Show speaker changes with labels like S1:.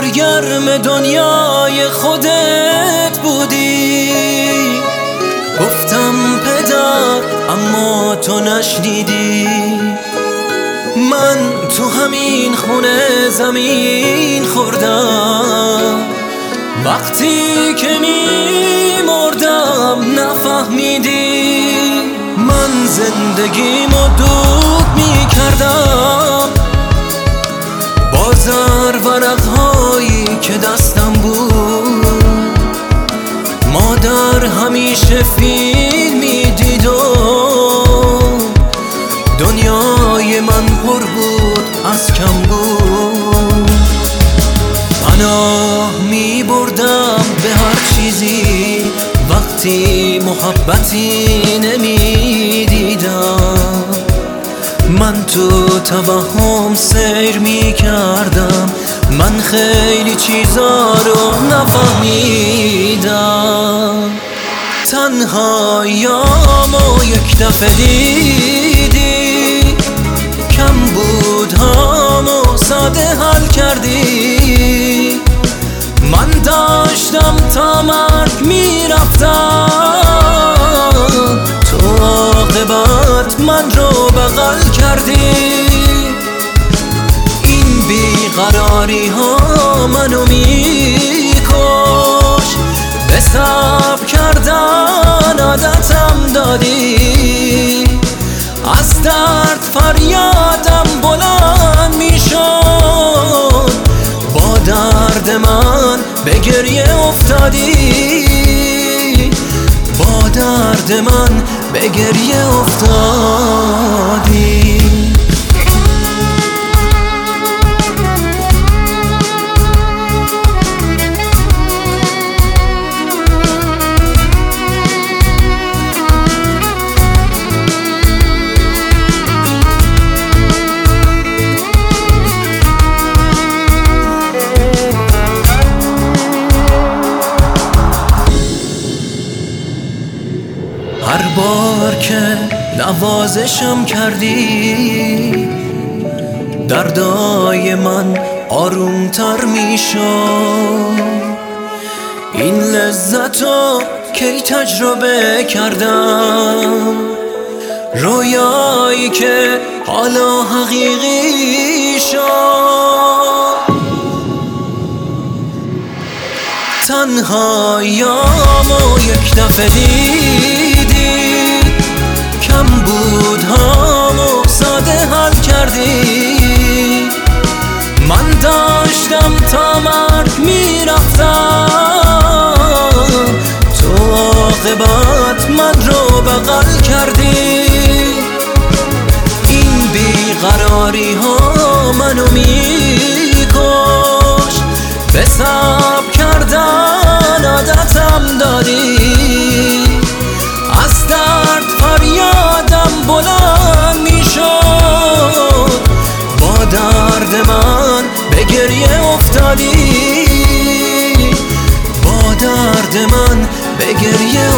S1: سرگرم دنیای خودت بودی. گفتم پدر اما تو نشنیدی. من تو همین خونه زمین خوردم، وقتی که میمردم نفهمیدی. من زندگیمو دود میکردم با زرورق‌هایی که دستم بود. مادر همیشه فیلم میدید و دنیای من پر بود از کم بود. پناه می بردم به هر چیزی وقتی محبتی نمی دیدم. من تو توهم سیر می کردم، من خیلی چیزا رو نفهمیدم. تنهاییامو یک دفعه دیدی، کمبودهامو ساده حل کردی. من داشتم تا مرگ میرفتم، تو عاقبت من رو بغل کردی. این بیقراری ها منو میکش، به صبر کردن عادتم دادی. از درد فریادم بلند میشد، با درد من به گریه افتادی. با درد من به گریه افتادی. هر بار که نوازشم کردی، دردای من آرومتر میشد. این لذتو کی تجربه کردم، رویایی که حالا حقیقی شد. تنهاییامو یک دفعه دیدی، کمبودهامو ساده حل کردی. من داشتم تا مرگ میرفتم، تو عاقبت من رو بغل کردی. این بیقراری ها منو میکش، به صبر کردن عادتم دادی. از درد فریادم بلند میشد، با درد من به گریه افتادی. با درد من به گریه